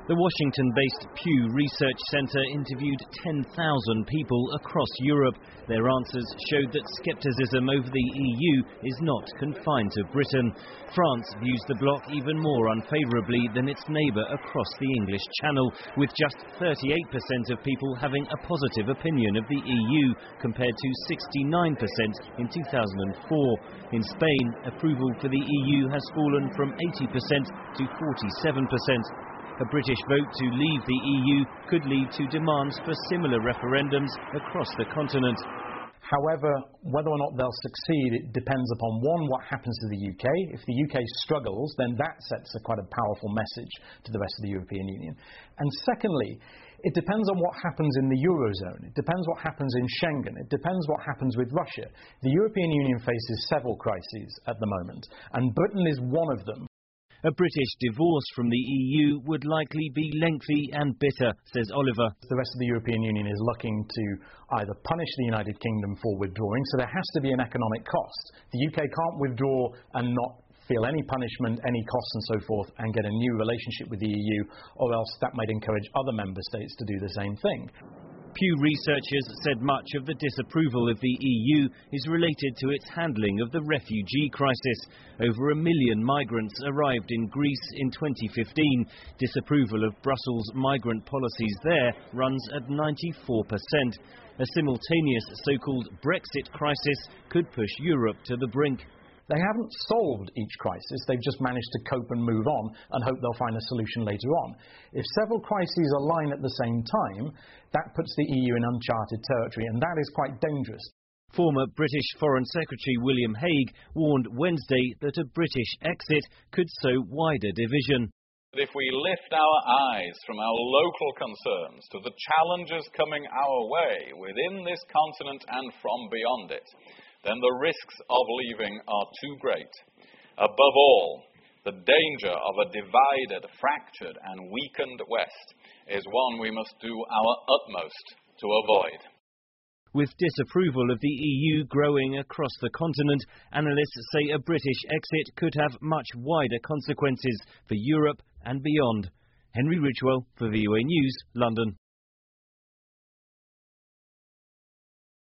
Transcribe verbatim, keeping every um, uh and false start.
The Washington-based Pew Research Center interviewed ten thousand people across Europe. Their answers showed that scepticism over the E U is not confined to Britain. France views the bloc even more unfavourably than its neighbour across the English Channel, with just thirty-eight percent of people having a positive opinion of the E U, compared to sixty-nine percent in two thousand four. In Spain, approval for the E U has fallen from eighty percent to forty-seven percent. A British vote to leave the E U could lead to demands for similar referendums across the continent. However, whether or not they'll succeed, it depends upon, one, what happens to the U K. If the U K struggles, then that sets a quite a powerful message to the rest of the European Union. And secondly, it depends on what happens in the Eurozone. It depends what happens in Schengen. It depends what happens with Russia. The European Union faces several crises at the moment, and Britain is one of them. A British divorce from the E U would likely be lengthy and bitter, says Oliver. The rest of the European Union is looking to either punish the United Kingdom for withdrawing, so there has to be an economic cost. The U K can't withdraw and not feel any punishment, any costs and so forth, and get a new relationship with the E U, or else that might encourage other member states to do the same thing. Pew researchers said much of the disapproval of the E U is related to its handling of the refugee crisis. Over a million migrants arrived in Greece in twenty fifteen. Disapproval of Brussels' migrant policies there runs at ninety-four percent. A simultaneous so-called Brexit crisis could push Europe to the brink. They haven't solved each crisis, they've just managed to cope and move on and hope they'll find a solution later on. If several crises align at the same time, that puts the E U in uncharted territory, and that is quite dangerous. Former British Foreign Secretary William Hague warned Wednesday that a British exit could sow wider division. If we lift our eyes from our local concerns to the challenges coming our way within this continent and from beyond it, then the risks of leaving are too great. Above all, the danger of a divided, fractured and weakened West is one we must do our utmost to avoid. With disapproval of the E U growing across the continent, analysts say a British exit could have much wider consequences for Europe and beyond. Henry Ridgwell for V O A News, London.